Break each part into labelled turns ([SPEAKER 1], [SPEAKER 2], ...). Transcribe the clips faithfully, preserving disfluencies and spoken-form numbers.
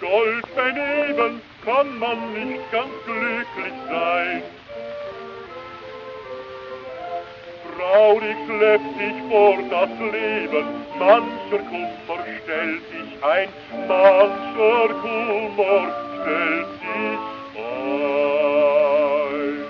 [SPEAKER 1] Gold beneben kann man nicht ganz glücklich sein. Traurig schleppt sich vor das Leben, mancher Kummer stellt sich ein, mancher Kummer stellt sich ein.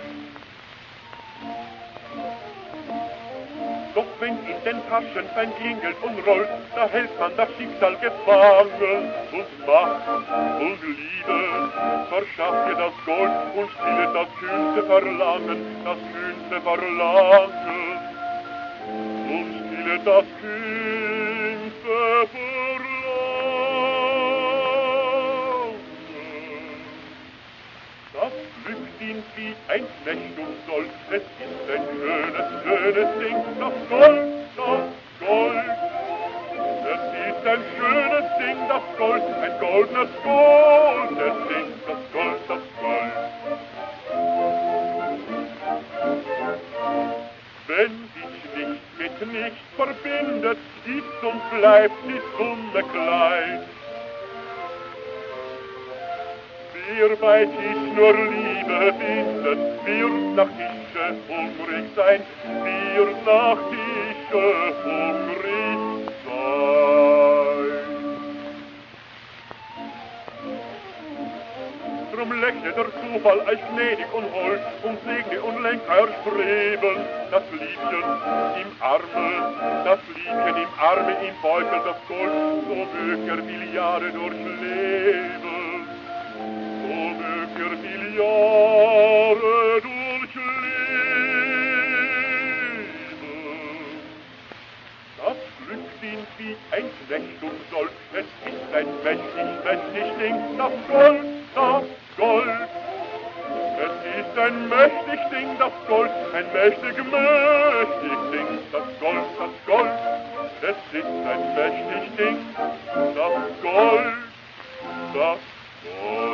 [SPEAKER 1] Doch wenn in den Taschen sein Klingelt und rollt, da hält man das Schicksal gefangen. Und Macht und Liebe verschafft ihr das Gold und stillet das kühnste Verlangen, das kühnste Verlangen. Und stillet das kühnste Verlangen. Das Glück dient wie ein Knecht und Sold, es ist ein schönes, schönes Ding, das Gold, das Gold. Es ist ein schönes Ding, das Gold, ein goldenes Gold, es Ding, das Gold, das Gold. Wenn sich nicht mit nichts verbindet, ist und bleibt die Summe klein. Wer bei Tisch nur Liebe findet, wird nach Tische hungrig sein, wird nach Tische hungrig sein. Drum lächle der Zufall euch gnädig und hold und segne und lenkt euer Streben. Das Liebchen im Arme, das Liebchen im Arme, im Beutel das Gold, so mögt ihr viele Jahre durchleben. So mögt ihr viele Jahre durchleben. Das Glück dient wie ein Knecht und Sold, es ist ein mächtig, mächtig Ding, das Gold, das Gold. Es ist ein mächtig Ding, das Gold, ein mächtig, mächtig Ding, das Gold, das Gold. Es ist ein mächtig Ding, das Gold, das Gold.